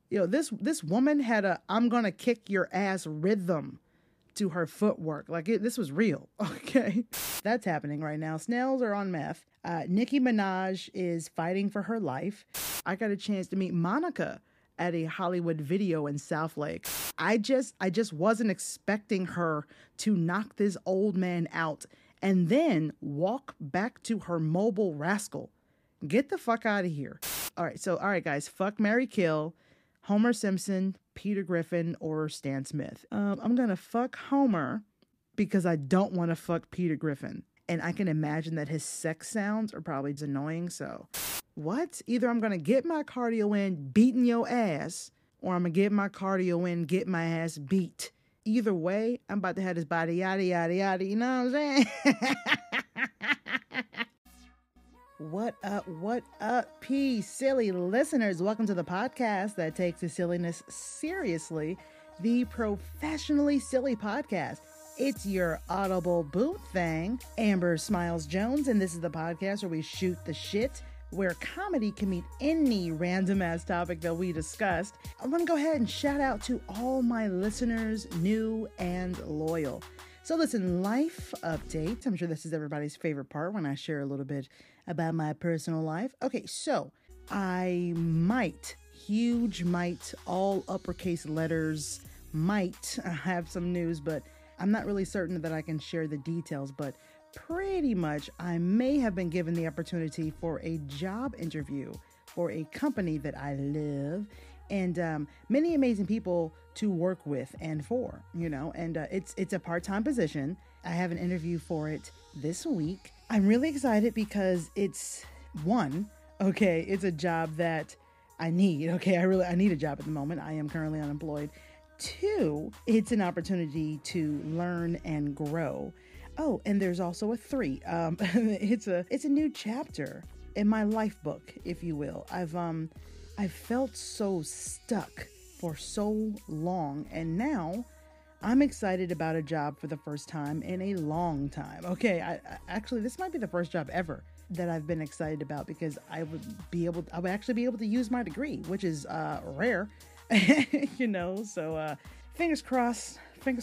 This woman had a "I'm gonna kick your ass" rhythm to her footwork. This was real. Okay, that's happening right now. Snails are on meth. Nicki Minaj is fighting for her life. I got a chance to meet Monica at a Hollywood video in Southlake. I just wasn't expecting her to knock this old man out and then walk back to her mobile rascal. Get the fuck out of here. All right, guys, fuck, marry, kill. Homer Simpson, Peter Griffin, or Stan Smith. I'm gonna fuck Homer because I don't want to fuck Peter Griffin. And I can imagine that his sex sounds are probably annoying, so... What? Either I'm gonna get my cardio in beating your ass, or I'm gonna get my cardio in get my ass beat. Either way, I'm about to have this body yada yada yada, you know what I'm saying? What up, peace, silly listeners? Welcome to the podcast that takes the silliness seriously, the Professionally Silly Podcast. It's your Audible boot thing, Amber Smiles Jones, and this is the podcast where we shoot the shit, where comedy can meet any random ass topic that we discussed. I'm gonna go ahead and shout out to all my listeners, new and loyal. So listen, life update. I'm sure this is everybody's favorite part when I share a little bit about my personal life. Okay, so I might, all uppercase letters, might have some news, but I'm not really certain that I can share the details, but pretty much I may have been given the opportunity for a job interview for a company that I love, and many amazing people to work with and for, and it's a part-time position. I have an interview for it this week. I'm really excited because it's a job that I need. Okay, I need a job at the moment. I am currently unemployed. 2, it's an opportunity to learn and grow. Oh, and there's also a 3. It's a new chapter in my life book, if you will. I've felt so stuck for so long, and now I'm excited about a job for the first time in a long time. Okay, I actually, this might be the first job ever that I've been excited about because I would actually be able to use my degree, which is rare, so fingers crossed.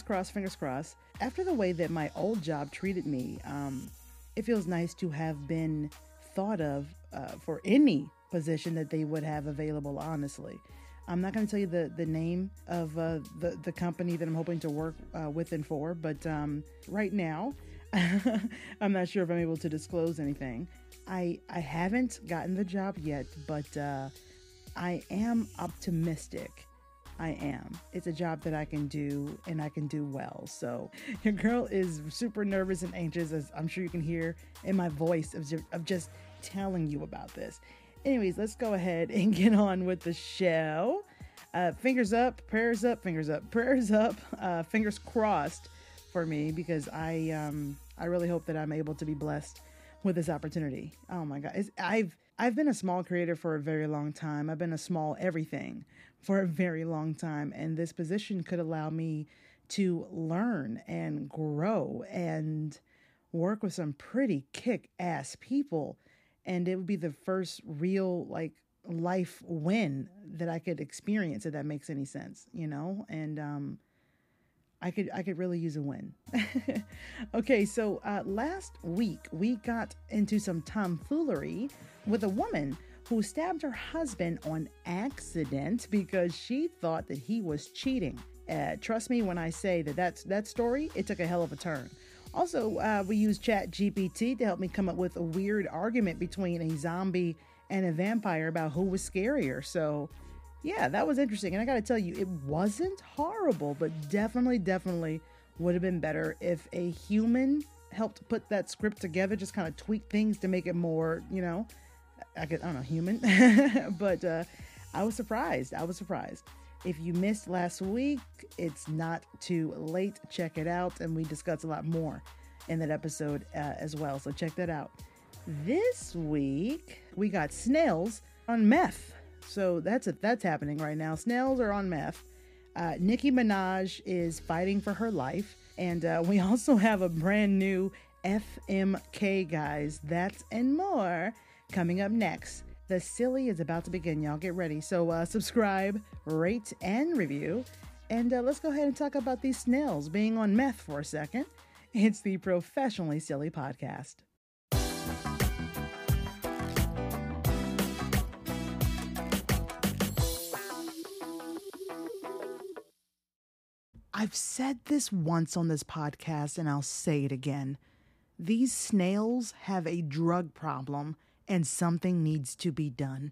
After the way that my old job treated me, it feels nice to have been thought of for any position that they would have available, honestly. I'm not going to tell you the name of the company that I'm hoping to work with and for, but right now, I'm not sure if I'm able to disclose anything. I haven't gotten the job yet, but I am optimistic. I am. It's a job that I can do and I can do well. So your girl is super nervous and anxious, as I'm sure you can hear in my voice of just telling you about this. Anyways, let's go ahead and get on with the show. Fingers up, prayers up, fingers up, prayers up, fingers crossed for me, because I really hope that I'm able to be blessed with this opportunity. Oh my God. I've been a small creator for a very long time. I've been a small everything for a very long time. And this position could allow me to learn and grow and work with some pretty kick-ass people. And it would be the first real life win that I could experience, if that makes any sense, and I could really use a win. Okay, so last week we got into some tomfoolery with a woman who stabbed her husband on accident because she thought that he was cheating. Trust me when I say that story, it took a hell of a turn. Also, we used ChatGPT to help me come up with a weird argument between a zombie and a vampire about who was scarier. So yeah, that was interesting. And I got to tell you, it wasn't horrible, but definitely would have been better if a human helped put that script together, just kind of tweak things to make it more, human. But I was surprised. If you missed last week, it's not too late. Check it out. And we discussed a lot more in that episode as well. So check that out. This week, we got snails on meth. So that's happening right now. Snails are on meth. Nicki Minaj is fighting for her life. And we also have a brand new FMK, guys. That and more coming up next The silly is about to begin, y'all. Get ready. So subscribe, rate, and review. And let's go ahead and talk about these snails being on meth for a second. It's the Professionally Silly Podcast. I've said this once on this podcast, and I'll say it again. These snails have a drug problem, and something needs to be done.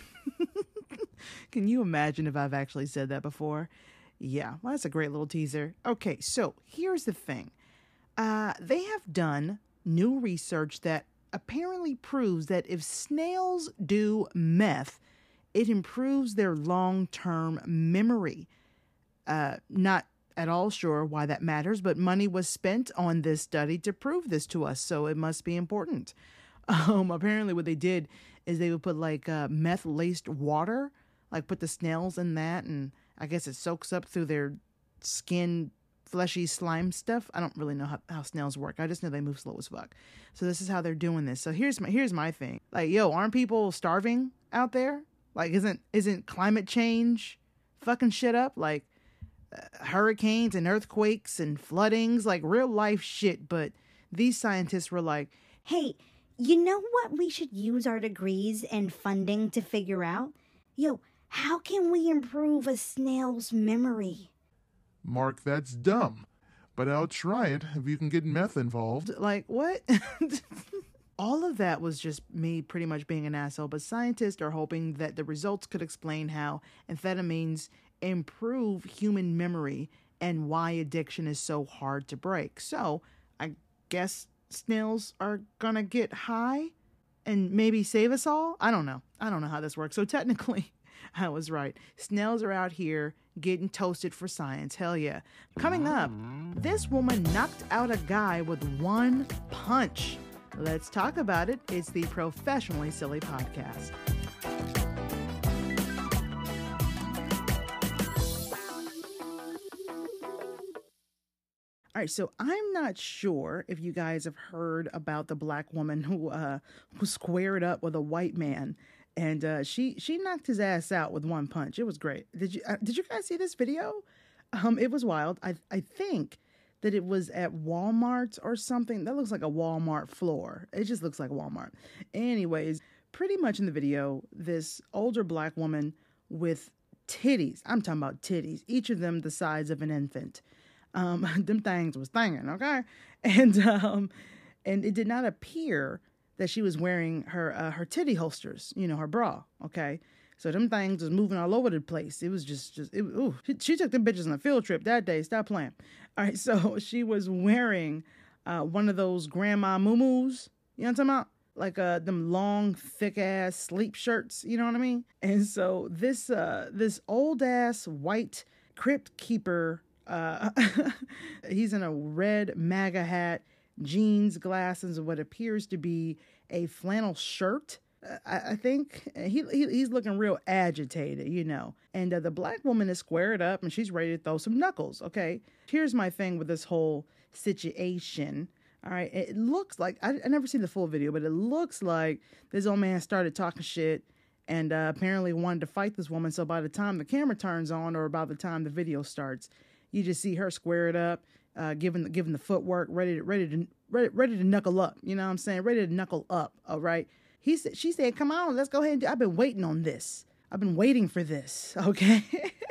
Can you imagine if I've actually said that before? Yeah, well, that's a great little teaser. Okay, so here's the thing. They have done new research that apparently proves that if snails do meth, it improves their long-term memory. Not at all sure why that matters, but money was spent on this study to prove this to us, so it must be important. Apparently what they did is they would put like meth-laced water, like put the snails in that, and I guess it soaks up through their skin, fleshy slime stuff. I don't really know how snails work. I just know they move slow as fuck. So this is how they're doing this. So here's my thing. Like, yo, aren't people starving out there? Like, isn't climate change fucking shit up? Like, hurricanes and earthquakes and floodings, like real life shit. But these scientists were like, hey, you know what we should use our degrees and funding to figure out? Yo, how can we improve a snail's memory? Mark, that's dumb. But I'll try it if you can get meth involved. Like, what? All of that was just me pretty much being an asshole, but scientists are hoping that the results could explain how amphetamines improve human memory and why addiction is so hard to break. So, I guess snails are gonna get high and maybe save us all? I don't know how this works. So technically, I was right. Snails are out here getting toasted for science. Hell yeah. Coming up, this woman knocked out a guy with one punch. Let's talk about it. It's the Professionally Silly Podcast. All right, so I'm not sure if you guys have heard about the black woman who squared up with a white man, and she knocked his ass out with one punch. It was great. Did you guys see this video? It was wild. I think that it was at Walmart or something. That looks like a Walmart floor. It just looks like Walmart. Anyways, pretty much in the video, this older black woman with titties. I'm talking about titties. Each of them the size of an infant. Them things was thangin', okay? And it did not appear that she was wearing her titty holsters, her bra, okay? So them things was moving all over the place. It was she took them bitches on a field trip that day. Stop playing. All right, so she was wearing one of those grandma muumuus, you know what I'm talking about? Like them long, thick-ass sleep shirts, you know what I mean? And so this old-ass white crypt keeper, he's in a red MAGA hat, jeans, glasses, and what appears to be a flannel shirt. I think he's looking real agitated, and the black woman is squared up and she's ready to throw some knuckles. Okay, here's my thing with this whole situation. All right, it looks like I never seen the full video, but it looks like this old man started talking shit and apparently wanted to fight this woman. So by the time the camera turns on, or by the time the video starts, you just see her squared up, giving the footwork, ready to knuckle up. You know what I'm saying? Ready to knuckle up. All right. She said, "Come on, let's go ahead and I've been waiting on this. I've been waiting for this." Okay.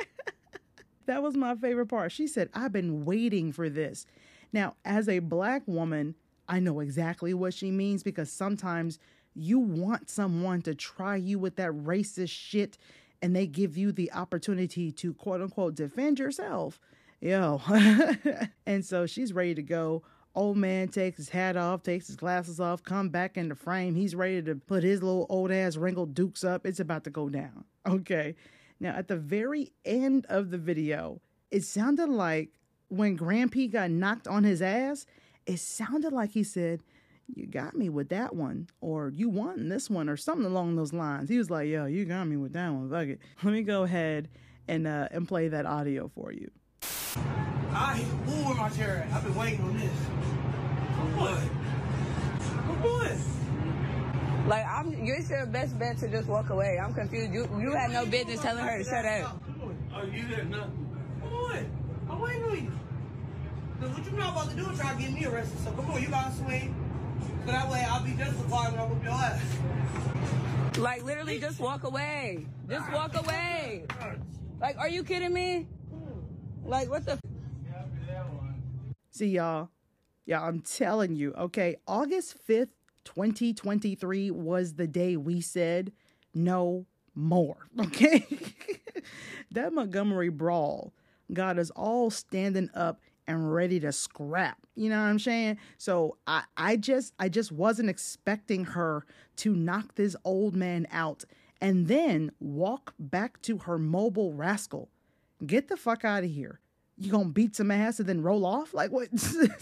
That was my favorite part. She said, "I've been waiting for this." Now, as a black woman, I know exactly what she means, because sometimes you want someone to try you with that racist shit and they give you the opportunity to quote unquote defend yourself. Yo. And so she's ready to go. Old man takes his hat off, takes his glasses off, come back in the frame. He's ready to put his little old ass wrinkled dukes up. It's about to go down. Okay. Now, at the very end of the video, it sounded like when Grand P got knocked on his ass, it sounded like he said, "You got me with that one," or "You won this one," or something along those lines. He was like, "Yo, you got me with that one. Fuck it." Let me go ahead and play that audio for you. I move with my chair. I've been waiting on this. For what? For what? Like, it's your best bet to just walk away. I'm confused. You had no business telling her to shut up. Oh, you didn't know. Come on. I'm waiting on you. Look, what you not about to do is try to get me arrested. So come on, you gotta swing. So that way I'll be justified when I whoop your ass. Like, literally just walk away. Just walk away. Like, are you kidding me? Like, what the? See, y'all, I'm telling you, okay, August 5th, 2023 was the day we said no more, okay? That Montgomery brawl got us all standing up and ready to scrap. You know what I'm saying? So I just wasn't expecting her to knock this old man out and then walk back to her mobile rascal. Get the fuck out of here. You gonna beat some ass and then roll off? Like what?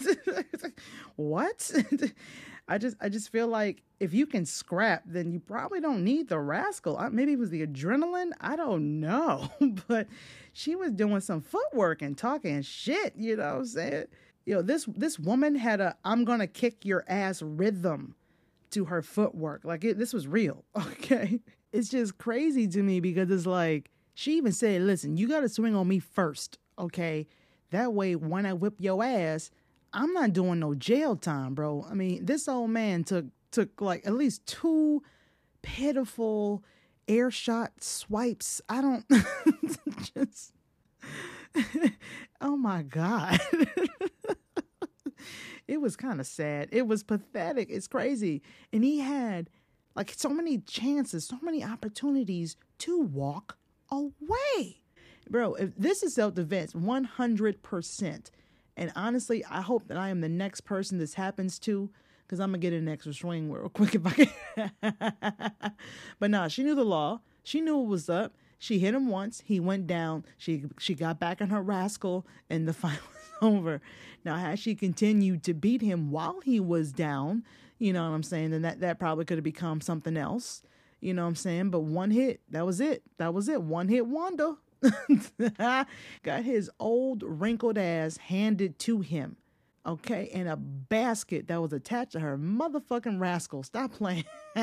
What? I just feel like if you can scrap, then you probably don't need the rascal. Maybe it was the adrenaline. I don't know. But she was doing some footwork and talking shit. You know what I'm saying? You know, this woman had a "I'm gonna kick your ass" rhythm to her footwork. Like this was real. Okay. It's just crazy to me because it's like she even said, "Listen, you got to swing on me first. Okay, that way when I whip your ass, I'm not doing no jail time, bro." I mean, this old man took like at least 2 pitiful air shot swipes. I don't just oh my God. It was kind of sad. It was pathetic. It's crazy. And he had like so many chances, so many opportunities to walk away. Bro, if this is self-defense, 100%. And honestly, I hope that I am the next person this happens to, because I'm going to get an extra swing real quick if I can. But nah, she knew the law. She knew what was up. She hit him once. He went down. She got back on her rascal, and the fight was over. Now, had she continued to beat him while he was down, you know what I'm saying, then that probably could have become something else. You know what I'm saying? But one hit, that was it. That was it. One hit wonder. Got his old wrinkled ass handed to him. Okay, in a basket that was attached to her motherfucking rascal. Stop playing.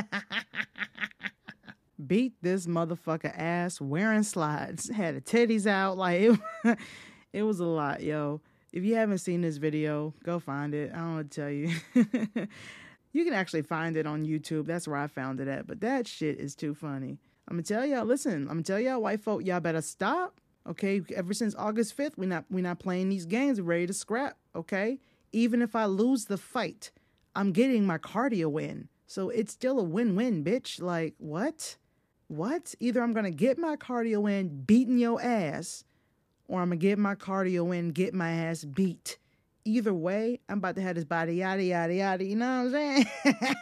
Beat this motherfucker ass wearing slides. Had her titties out. Like it was a lot, yo. If you haven't seen this video, go find it. I don't want to tell you. You can actually find it on YouTube. That's where I found it at. But that shit is too funny. I'm going to tell y'all, listen, I'm going to tell y'all, white folk, y'all better stop. Okay. Ever since August 5th, we're not playing these games. We're ready to scrap. Okay. Even if I lose the fight, I'm getting my cardio in. So it's still a win-win, bitch. Like, what? What? Either I'm going to get my cardio in beating your ass, or I'm going to get my cardio in, get my ass beat. Either way, I'm about to have this body yada, yada, yada. You know what I'm saying?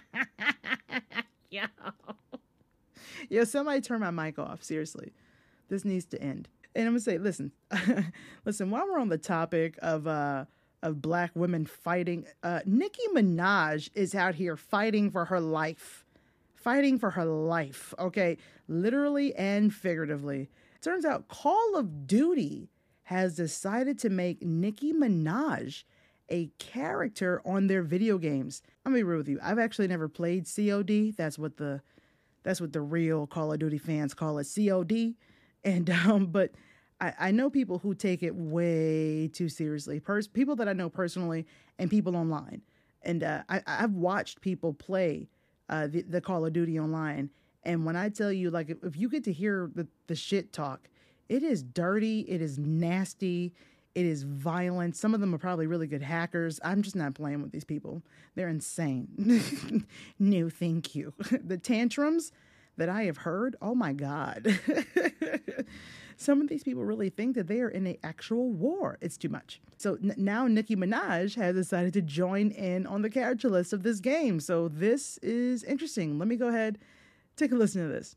Yo, somebody turn my mic off. Seriously. This needs to end. And I'm going to say, listen, while we're on the topic of black women fighting, Nicki Minaj is out here fighting for her life. Fighting for her life. Okay. Literally and figuratively. Turns out Call of Duty has decided to make Nicki Minaj a character on their video games. I'm gonna be real with you. I've actually never played COD. That's what the real Call of Duty fans call it, COD. And but I know people who take it way too seriously. People that I know personally and people online. And I've watched people play the Call of Duty online. And when I tell you, like, if you get to hear the shit talk, it is dirty. It is nasty. It is violent. Some of them are probably really good hackers. I'm just not playing with these people. They're insane. No, thank you. The tantrums that I have heard, oh my God. Some of these people really think that they are in an actual war. It's too much. So now Nicki Minaj has decided to join in on the character list of this game. So this is interesting. Let me go ahead, take a listen to this.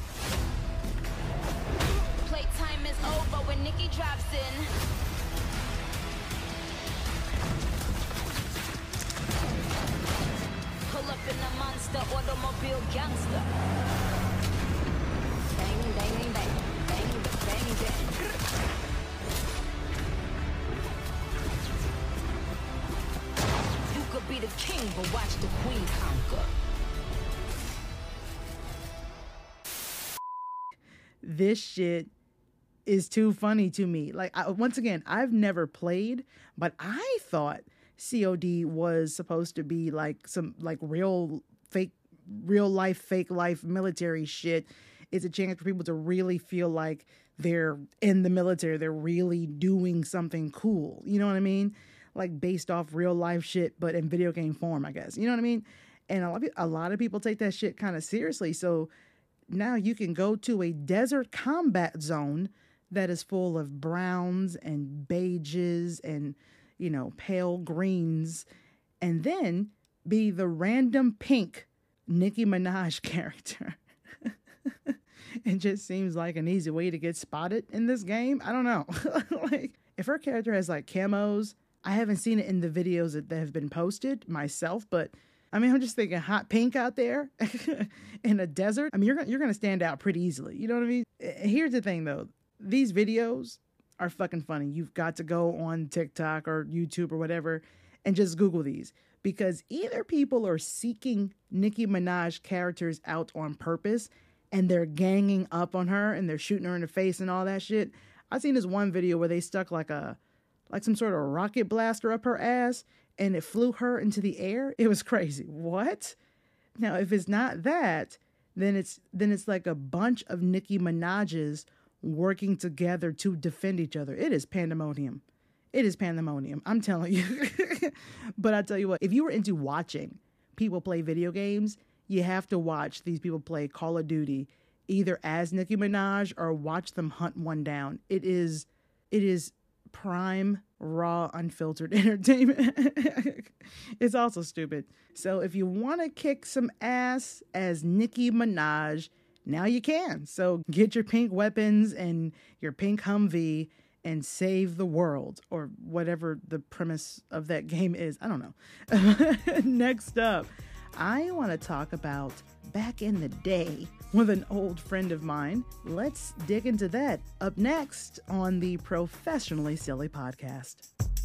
Playtime is over when Nicki drops in. Pull up in a monster automobile gangster. Bang, bang, bang, bang, bang, bang. You could be the king, but watch the queen conquer. this shit is too funny to me. Like, once again, I've never played, but I thought COD was supposed to be like some like real life, fake life military shit. It's a chance for people to really feel like they're in the military. They're really doing something cool. You know what I mean? Like based off real life shit, but in video game form, I guess. You know what I mean? And a lot of people take that shit kind of seriously. So now you can go to a desert combat zone that is full of browns and beiges and, you know, pale greens, and then be the random pink Nicki Minaj character. It just seems like an easy way to get spotted in this game. I don't know. Like, if her character has like camos, I haven't seen it in the videos that have been posted myself, but I mean, I'm just thinking hot pink out there in a desert. I mean, you're gonna stand out pretty easily. You know what I mean? Here's the thing though. These videos are fucking funny. You've got to go on TikTok or YouTube or whatever and just Google these, because either people are seeking Nicki Minaj characters out on purpose and they're ganging up on her and they're shooting her in the face and all that shit. I've seen this one video where they stuck like some sort of rocket blaster up her ass and it flew her into the air. It was crazy. What? Now, if it's not that, then it's like a bunch of Nicki Minaj's working together to defend each other. It is pandemonium. It is pandemonium. I'm telling you. But I tell you what, if you were into watching people play video games, you have to watch these people play Call of Duty either as Nicki Minaj or watch them hunt one down. It is prime, raw, unfiltered entertainment. It's also stupid. So if you want to kick some ass as Nicki Minaj, now you can. So get your pink weapons and your pink Humvee and save the world, or whatever the premise of that game is. I don't know. Next up, I want to talk about back in the day with an old friend of mine. Let's dig into that up next on the Professionally Silly podcast.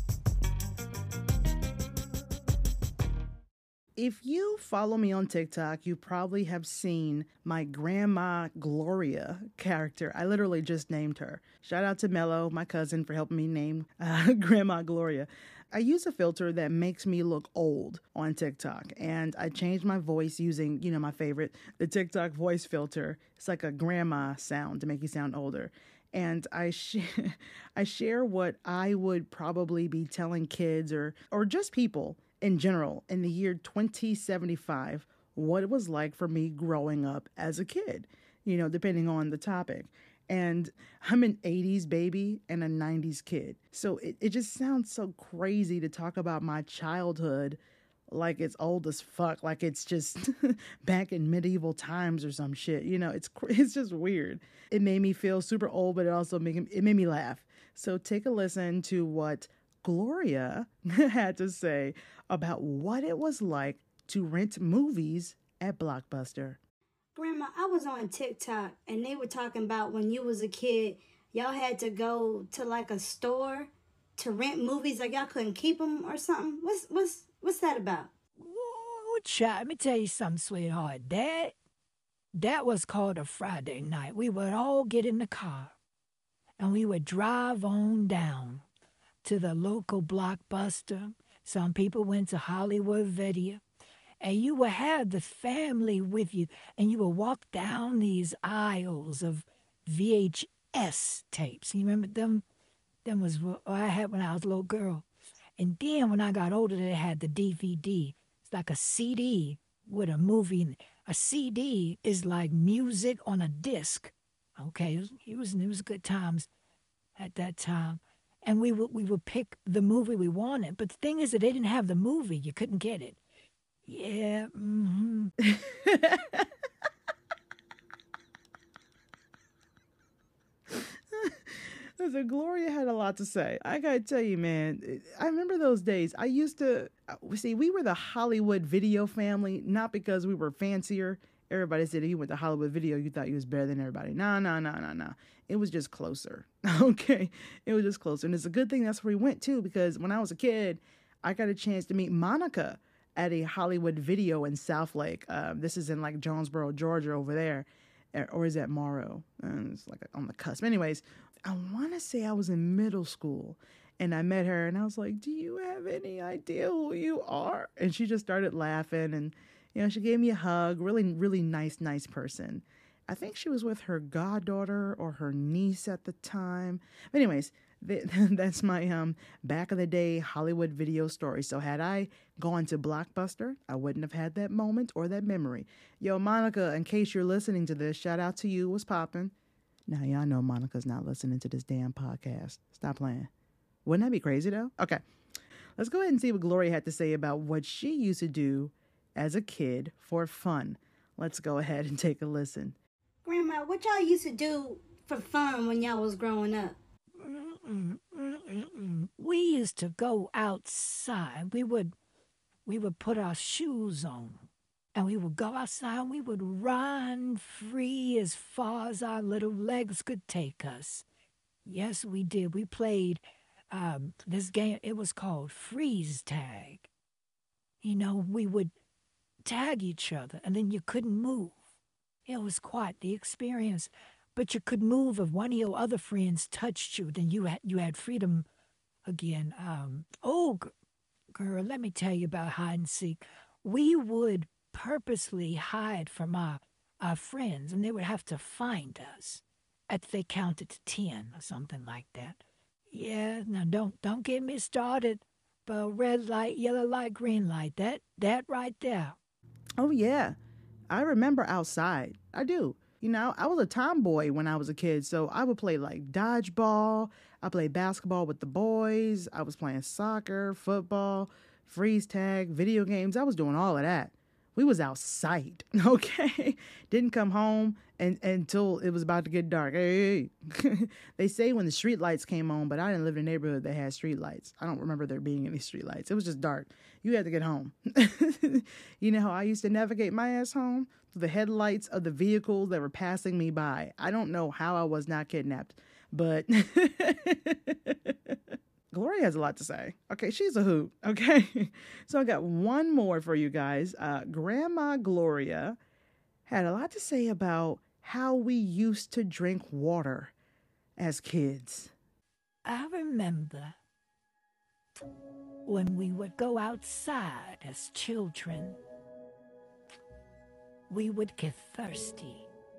If you follow me on TikTok, you probably have seen my Grandma Gloria character. I literally just named her. Shout out to Mello, my cousin, for helping me name Grandma Gloria. I use a filter that makes me look old on TikTok, and I changed my voice using, you know, my favorite, the TikTok voice filter. It's like a grandma sound to make you sound older. And I share what I would probably be telling kids or just people in general in the year 2075, what it was like for me growing up as a kid, you know, depending on the topic. And I'm an 80s baby and a 90s kid. So it just sounds so crazy to talk about my childhood like it's old as fuck, like it's just back in medieval times or some shit. You know, it's just weird. It made me feel super old, but it made me laugh. So take a listen to what Gloria had to say about what it was like to rent movies at Blockbuster. Grandma, I was on TikTok and they were talking about when you was a kid, y'all had to go to like a store to rent movies, like y'all couldn't keep them or something. What's that about? Whoa, child, let me tell you something, sweetheart. That was called a Friday night. We would all get in the car and we would drive on down to the local Blockbuster. Some people went to Hollywood Video. And you would have the family with you, and you would walk down these aisles of VHS tapes. You remember them? Them was what I had when I was a little girl. And then when I got older, they had the DVD. It's like a CD with a movie in it. A CD is like music on a disc. Okay, it was good times at that time. And we would pick the movie we wanted. But the thing is that they didn't have the movie. You couldn't get it. Yeah. Mm-hmm. So Gloria had a lot to say. I gotta tell you, man, I remember those days. I used to, see, we were the Hollywood Video family, not because we were fancier. Everybody said if you went to Hollywood Video, you thought you was better than everybody. No. It was just closer. Okay? It was just closer. And it's a good thing that's where we went, too, because when I was a kid, I got a chance to meet Monica at a Hollywood Video in Southlake. This is in like Jonesboro, Georgia over there. or is that Morrow? It's like on the cusp. Anyways, I want to say I was in middle school and I met her and I was like, do you have any idea who you are? And she just started laughing and, she gave me a hug. Really, really nice person. I think she was with her goddaughter or her niece at the time. But anyways, that's my back of the day Hollywood video story. So had I gone to Blockbuster, I wouldn't have had that moment or that memory. Yo, Monica, in case you're listening to this, shout out to you. What's poppin'? Now, y'all know Monica's not listening to this damn podcast. Stop playing. Wouldn't that be crazy, though? Okay. Let's go ahead and see what Gloria had to say about what she used to do as a kid for fun. Let's go ahead and take a listen. Grandma, what y'all used to do for fun when y'all was growing up? We used to go outside. We would put our shoes on, and we would go outside, and we would run free as far as our little legs could take us. Yes, we did. We played this game. It was called freeze tag. We would tag each other, and then you couldn't move. It was quite the experience. But you could move if one of your other friends touched you, then you had freedom again. Girl, let me tell you about hide and seek. We would purposely hide from our friends, and they would have to find us after they counted to 10 or something like that. Yeah, now don't get me started. But red light, yellow light, green light, that right there. Oh, yeah. I remember outside. I do. I was a tomboy when I was a kid, so I would play like dodgeball. I played basketball with the boys. I was playing soccer, football, freeze tag, video games. I was doing all of that. We was outside, okay? Didn't come home until it was about to get dark. Hey. They say when the street lights came on, but I didn't live in a neighborhood that had street lights. I don't remember there being any street lights. It was just dark. You had to get home. You know how I used to navigate my ass home? Through the headlights of the vehicles that were passing me by. I don't know how I was not kidnapped, but Gloria has a lot to say. Okay, she's a hoot. Okay, so I got one more for you guys. Grandma Gloria had a lot to say about how we used to drink water as kids. I remember when we would go outside as children, we would get thirsty.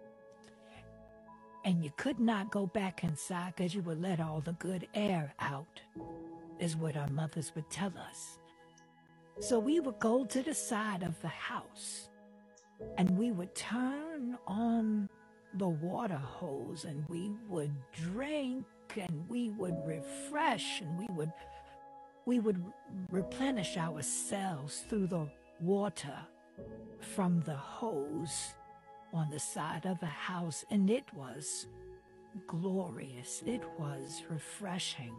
And you could not go back inside because you would let all the good air out, is what our mothers would tell us. So we would go to the side of the house and we would turn on the water hose and we would drink and we would refresh and we would replenish ourselves through the water from the hose on the side of the house, and it was glorious. It was refreshing.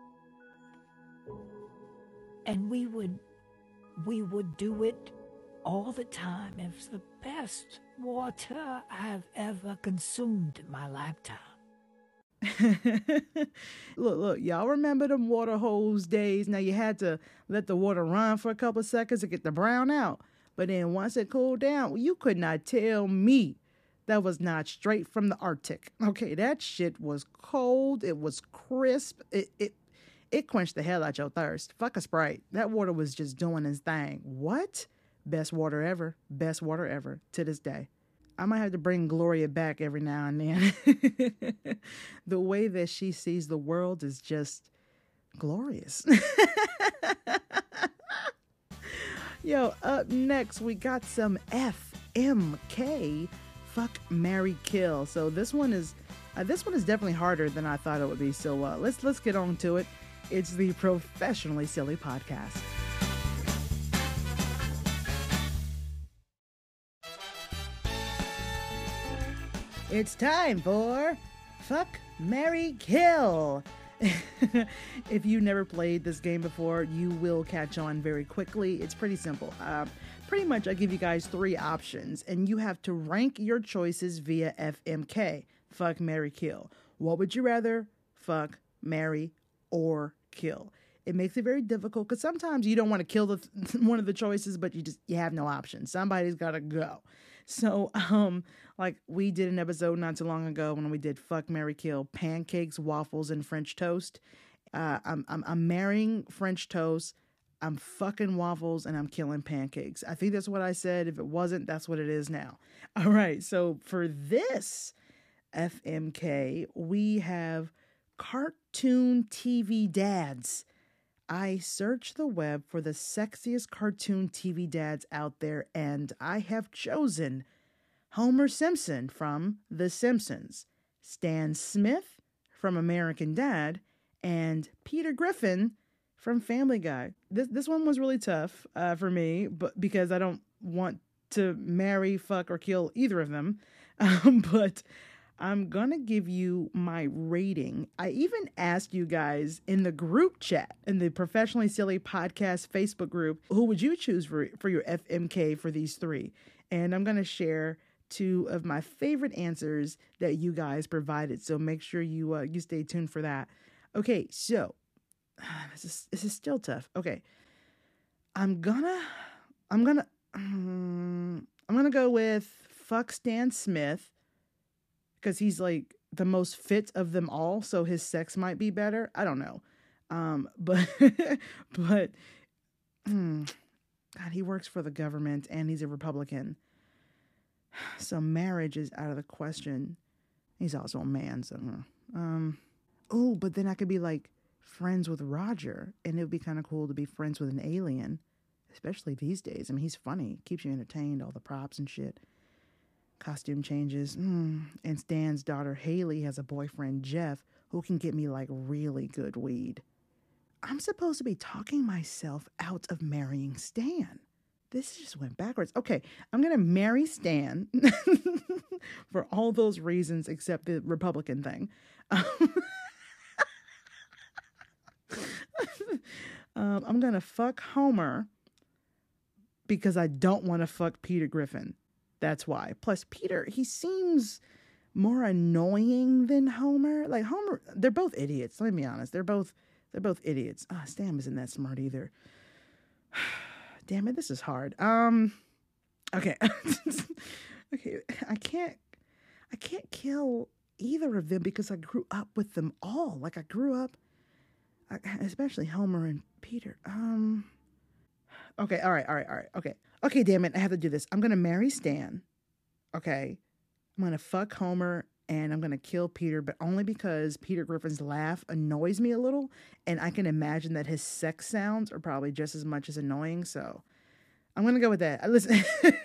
And we would do it all the time. It was the best water I've ever consumed in my lifetime. Look, y'all remember them water hose days? Now you had to let the water run for a couple of seconds to get the brown out. But then once it cooled down, you could not tell me that was not straight from the Arctic. Okay, that shit was cold. It was crisp. It quenched the hell out your thirst. Fuck a Sprite. That water was just doing its thing. What? Best water ever. Best water ever to this day. I might have to bring Gloria back every now and then. The way that she sees the world is just glorious. Yo, up next, we got some FMK, Fuck, Marry, Kill. So this one is definitely harder than I thought it would be. So let's get on to it. It's the Professionally Silly Podcast. It's time for Fuck, Marry, Kill. If you never played this game before, you will catch on very quickly. It's pretty simple. Pretty much I give you guys 3 options and you have to rank your choices via FMK. Fuck, marry, kill. What would you rather? Fuck, marry, or kill? It makes it very difficult because sometimes you don't want to kill one of the choices, but you have no option. Somebody's got to go. So, like we did an episode not too long ago when we did Fuck, Marry, Kill, pancakes, waffles, and French toast. I'm marrying French toast. I'm fucking waffles and I'm killing pancakes. I think that's what I said. If it wasn't, that's what it is now. All right. So for this FMK, we have cartoon TV dads. I searched the web for the sexiest cartoon TV dads out there, and I have chosen Homer Simpson from The Simpsons, Stan Smith from American Dad, and Peter Griffin from Family Guy. This one was really tough for me, but because I don't want to marry, fuck, or kill either of them. But I'm gonna give you my rating. I even asked you guys in the group chat, in the Professionally Silly Podcast Facebook group, who would you choose for your FMK for these three? And I'm gonna share two of my favorite answers that you guys provided. So make sure you stay tuned for that. Okay, so this is still tough. Okay, I'm gonna go with fuck Stan Smith because he's like the most fit of them all, so his sex might be better. I don't know, but God, he works for the government and he's a Republican, so marriage is out of the question. He's also a man, so oh, but then I could be like friends with Roger, and it would be kind of cool to be friends with an alien, especially these days. I mean, he's funny, keeps you entertained, all the props and shit, costume changes. And Stan's daughter Haley has a boyfriend, Jeff, who can get me like really good weed. I'm supposed to be talking myself out of marrying Stan. This just went backwards. Okay, I'm gonna marry Stan for all those reasons except the Republican thing. I'm gonna fuck Homer because I don't want to fuck Peter Griffin. That's why. Plus, Peter, he seems more annoying than Homer. Like Homer, they're both idiots. Let me be honest. They're both idiots. Stan isn't that smart either. Damn it, this is hard. Okay. Okay, I can't kill either of them because I grew up with them all. Like I grew up, especially Homer and Peter. Okay, all right. Okay, damn it, I have to do this. I'm gonna marry Stan. Okay, I'm gonna fuck Homer and I'm gonna kill Peter, but only because Peter Griffin's laugh annoys me a little, and I can imagine that his sex sounds are probably just as much as annoying. So I'm gonna go with that. Listen.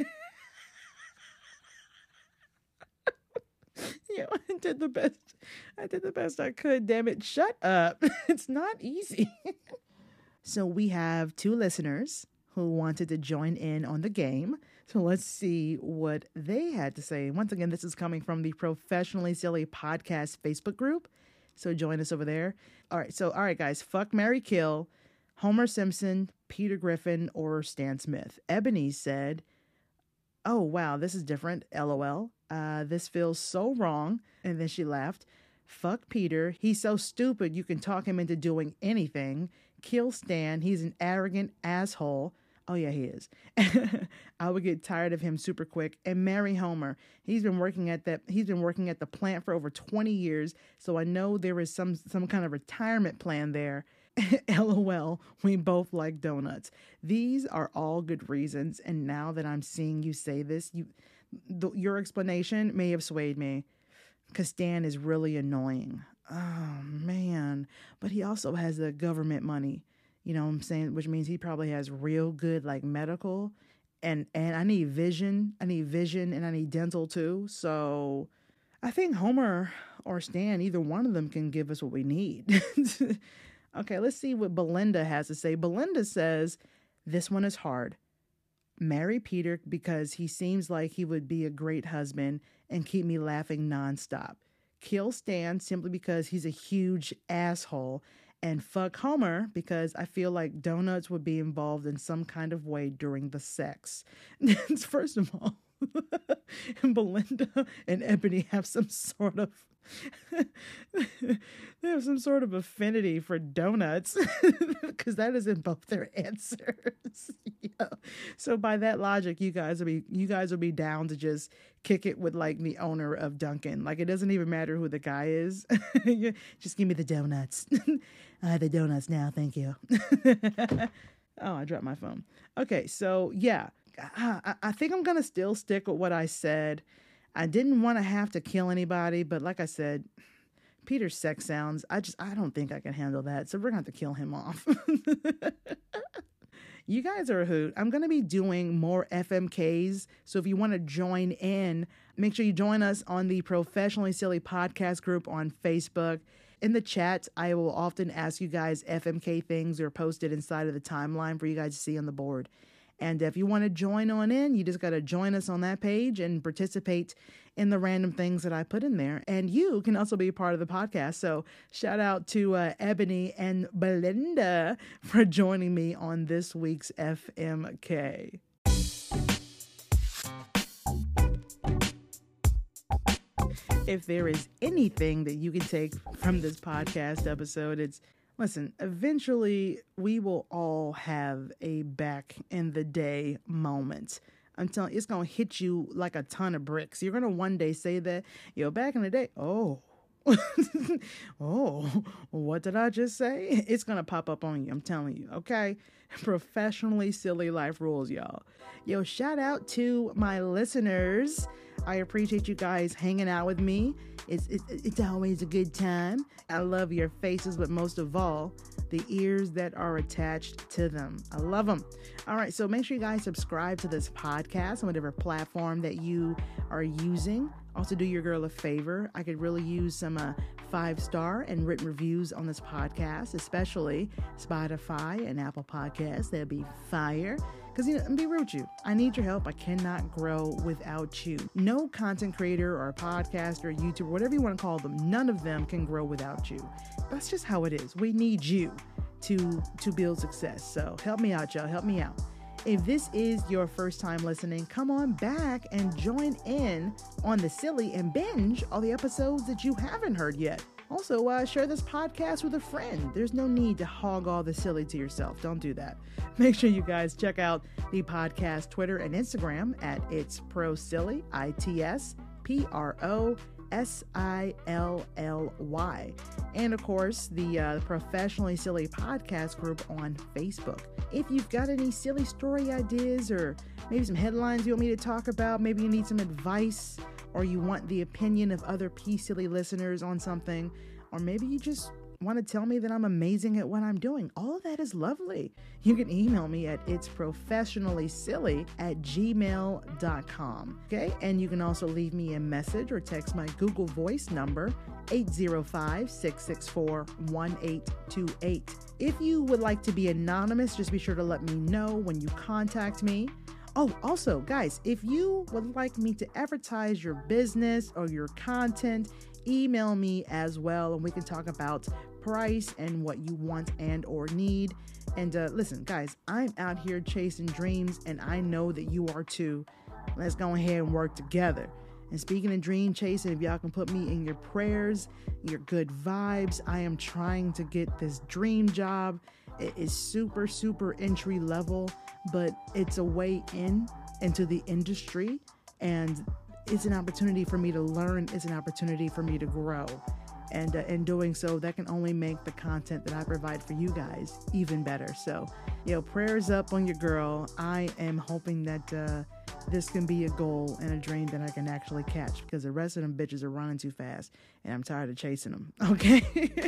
I did the best I could. Damn it. Shut up. It's not easy. So we have two listeners who wanted to join in on the game. So let's see what they had to say. Once again, this is coming from the Professionally Silly Podcast Facebook group. So join us over there. All right, guys. Fuck, marry, kill. Homer Simpson, Peter Griffin, or Stan Smith. Ebony said, oh, wow, this is different. LOL. This feels so wrong. And then she laughed. Fuck Peter. He's so stupid you can talk him into doing anything. Kill Stan. He's an arrogant asshole. Oh, yeah, he is. I would get tired of him super quick. And marry Homer. He's been working at the plant for over 20 years, so I know there is some kind of retirement plan there. LOL, we both like donuts. These are all good reasons, and now that I'm seeing you say this, your explanation may have swayed me, because Stan is really annoying. Oh, man. But he also has the government money, you know what I'm saying? Which means he probably has real good, like, medical, and I need vision, and I need dental, too, so I think Homer or Stan, either one of them can give us what we need. Okay, let's see what Belinda has to say. Belinda says, this one is hard. Marry Peter because he seems like he would be a great husband and keep me laughing nonstop. Kill Stan simply because he's a huge asshole. And fuck Homer because I feel like donuts would be involved in some kind of way during the sex. First of all, Belinda and Ebony have some sort of They have some sort of affinity for donuts because that is in both their answers. Yeah. So by that logic, you guys will be down to just kick it with like the owner of Dunkin'. Like it doesn't even matter who the guy is. Just give me the donuts. I have the donuts now, thank you. Oh, I dropped my phone. Okay, so yeah, I think I'm gonna still stick with what I said. I didn't want to have to kill anybody, but like I said, Peter's sex sounds, I don't think I can handle that. So we're going to have to kill him off. You guys are a hoot. I'm going to be doing more FMKs. So if you want to join in, make sure you join us on the Professionally Silly podcast group on Facebook. In the chat, I will often ask you guys FMK things or post it inside of the timeline for you guys to see on the board. And if you want to join on in, you just got to join us on that page and participate in the random things that I put in there. And you can also be a part of the podcast. So shout out to Ebony and Belinda for joining me on this week's FMK. If there is anything that you can take from this podcast episode, it's listen, eventually we will all have a back in the day moment. I'm telling you, it's going to hit you like a ton of bricks. You're going to one day say that, back in the day, oh, what did I just say? It's going to pop up on you. I'm telling you. Okay. Professionally Silly life rules, y'all. Shout out to my listeners. I appreciate you guys hanging out with me. It's always a good time. I love your faces, but most of all, the ears that are attached to them. I love them. All right, so make sure you guys subscribe to this podcast on whatever platform that you are using. Also, do your girl a favor. I could really use some 5-star and written reviews on this podcast, especially Spotify and Apple Podcasts. That'd be fire. Because, be real with you, I need your help. I cannot grow without you. No content creator or podcaster, YouTuber, whatever you want to call them, none of them can grow without you. That's just how it is. We need you to build success. So help me out, y'all. Help me out. If this is your first time listening, come on back and join in on the silly and binge all the episodes that you haven't heard yet. Also, share this podcast with a friend. There's no need to hog all the silly to yourself. Don't do that. Make sure you guys check out the podcast Twitter and Instagram at It's Pro Silly, ITSPROSILLY. And of course, the Professionally Silly podcast group on Facebook. If you've got any silly story ideas or maybe some headlines you want me to talk about, maybe you need some advice, or you want the opinion of other P-Silly listeners on something, or maybe you just want to tell me that I'm amazing at what I'm doing. All of that is lovely. You can email me at itsprofessionallysilly@gmail.com. Okay, and you can also leave me a message or text my Google Voice number, 805-664-1828. If you would like to be anonymous, just be sure to let me know when you contact me. Oh, also, guys, if you would like me to advertise your business or your content, email me as well, and we can talk about price and what you want and or need. And listen, guys, I'm out here chasing dreams, and I know that you are too. Let's go ahead and work together. And speaking of dream chasing, if y'all can put me in your prayers, your good vibes, I am trying to get this dream job. It is super, super entry level, but it's a way into the industry, and it's an opportunity for me to learn. It's an opportunity for me to grow. And in doing so, that can only make the content that I provide for you guys even better. So, prayers up on your girl. I am hoping that this can be a goal and a dream that I can actually catch, because the rest of them bitches are running too fast and I'm tired of chasing them. Okay.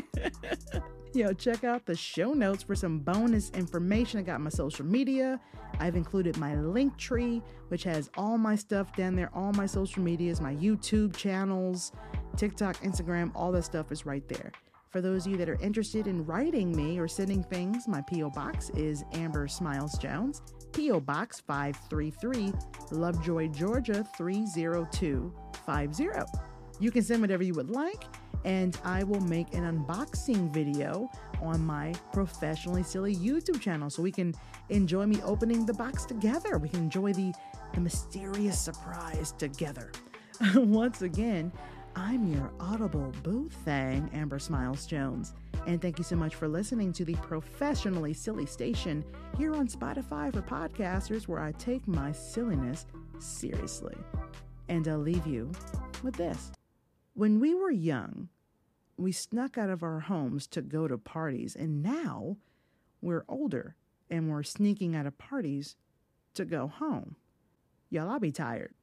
Check out the show notes for some bonus information. I got my social media. I've included my link tree, which has all my stuff down there, all my social medias, my YouTube channels, TikTok, Instagram, all that stuff is right there. For those of you that are interested in writing me or sending things, my P.O. Box is Amber Smiles Jones, P.O. Box 533, Lovejoy, Georgia 30250. You can send whatever you would like, and I will make an unboxing video on my Professionally Silly YouTube channel so we can enjoy me opening the box together. We can enjoy the mysterious surprise together. Once again, I'm your audible boo thang, Amber Smiles Jones. And thank you so much for listening to the Professionally Silly Station here on Spotify for podcasters, where I take my silliness seriously. And I'll leave you with this. When we were young, we snuck out of our homes to go to parties, and now we're older and we're sneaking out of parties to go home. Y'all, I'll be tired.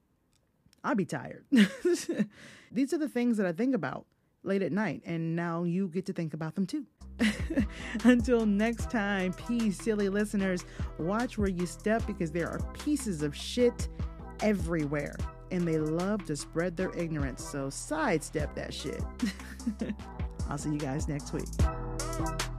These are the things that I think about late at night, and now you get to think about them too. Until next time, peace, silly listeners. Watch where you step, because there are pieces of shit everywhere, and they love to spread their ignorance, so sidestep that shit. I'll see you guys next week.